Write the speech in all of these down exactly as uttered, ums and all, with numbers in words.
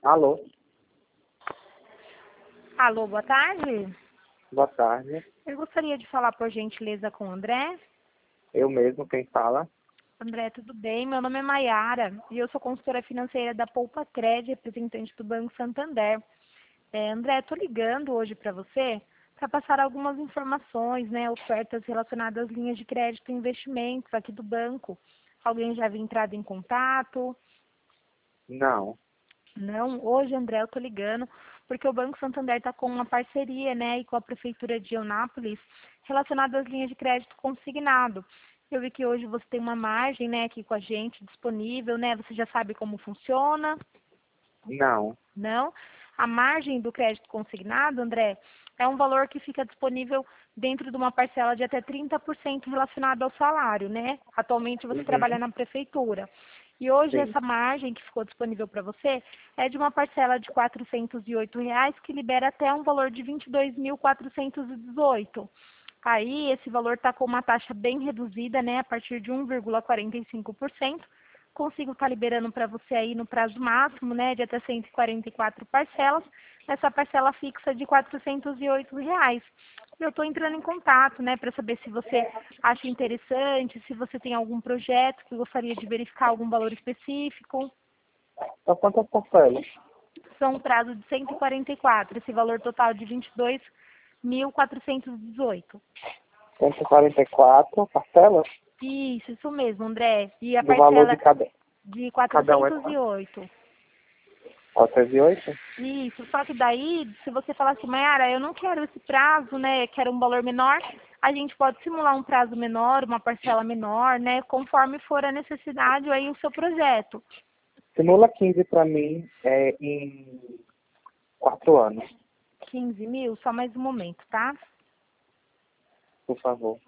Alô, Alô, boa tarde. boa tarde. Eu gostaria de falar, por gentileza, com o André. Eu mesmo, quem fala? André, tudo bem? Meu nome é Maiara e eu sou consultora financeira da Poupa Cred, representante do Banco Santander. É, André, estou ligando hoje para você para passar algumas informações, né, ofertas relacionadas às linhas de crédito e investimentos aqui do banco. Alguém já havia entrado em contato? Não. Não, hoje, André, eu estou ligando porque o Banco Santander está com uma parceria, né, e com a Prefeitura de Eunápolis relacionada às linhas de crédito consignado. Eu vi que hoje você tem uma margem, né, aqui com a gente disponível, né? Você já sabe como funciona? Não. Não? A margem do crédito consignado, André, é um valor que fica disponível dentro de uma parcela de até trinta por cento relacionado ao salário, né? Atualmente você trabalha Uhum. na prefeitura. E hoje Sim. essa margem que ficou disponível para você é de uma parcela de quatrocentos e oito reais que libera até um valor de vinte e dois mil quatrocentos e dezoito. Aí esse valor está com uma taxa bem reduzida, né? A partir de um vírgula quarenta e cinco por cento. Consigo estar liberando para você aí no prazo máximo, né, de até cento e quarenta e quatro parcelas, nessa parcela fixa de quatrocentos e oito reais. Eu estou entrando em contato, né, para saber se você acha interessante, se você tem algum projeto que gostaria de verificar algum valor específico. Então, quantas parcelas? São um prazo de cento e quarenta e quatro, esse valor total de vinte e dois mil quatrocentos e dezoito. cento e quarenta e quatro parcelas? Isso, isso mesmo, André. E a Do valor parcela de cada... de Cada um é quatrocentos e quanto? oito. quatrocentos e oito? Isso, só que daí, se você falar assim, Mayara, eu não quero esse prazo, né, quero um valor menor, a gente pode simular um prazo menor, uma parcela menor, né, conforme for a necessidade aí o seu projeto. Simula quinze para mim é, em quatro anos, quinze mil, só mais um momento, tá? por favor.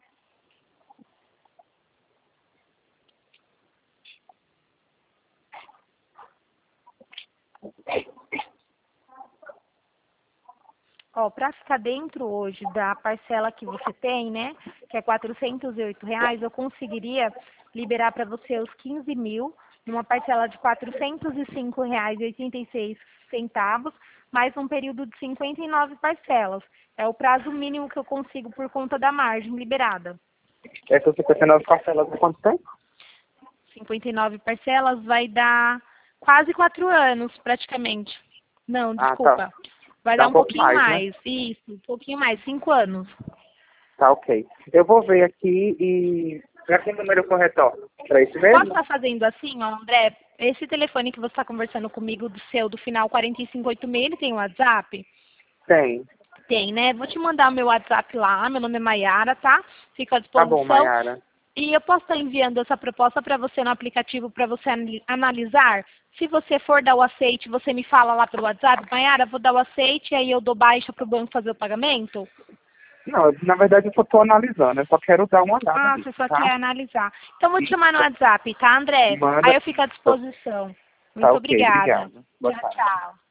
Ó, para ficar dentro hoje da parcela que você tem, né, que é quatrocentos e oito reais, eu conseguiria liberar para você os quinze mil, numa parcela de quatrocentos e cinco reais e oitenta e seis centavos, mais um período de cinquenta e nove parcelas. É o prazo mínimo que eu consigo por conta da margem liberada. Essas cinquenta e nove parcelas há quanto tempo? cinquenta e nove parcelas vai dar quase quatro anos, praticamente. Não, Ah, tá. desculpa. Vai Dá dar um um pouco pouquinho mais, né? mais. Isso, um pouquinho mais, cinco anos. Tá, ok. Eu vou ver aqui e... Para que número corretor? Para esse Posso mesmo? estar fazendo assim, ó, André? Esse telefone que você está conversando comigo, do seu, do final quatro cinco oito seis, ele tem WhatsApp? Tem. Tem, né? Vou te mandar o meu WhatsApp lá, meu nome é Maiara, tá? Fico à Tá bom, disposição. Mayara. E eu posso estar enviando essa proposta para você no aplicativo para você anali- analisar. Se você for dar o aceite, você me fala lá pelo WhatsApp, Maiara, vou dar o aceite, aí eu dou baixa para o banco fazer o pagamento? Não, na verdade eu só estou analisando, eu só quero dar uma olhada Ah, nisso, você só tá? quer analisar. Então, vou te chamar no Isso. WhatsApp, tá, André? Aí Manda. eu fico à disposição. Tá Muito ok, obrigada. obrigado. Boa Tchau, tarde. tchau.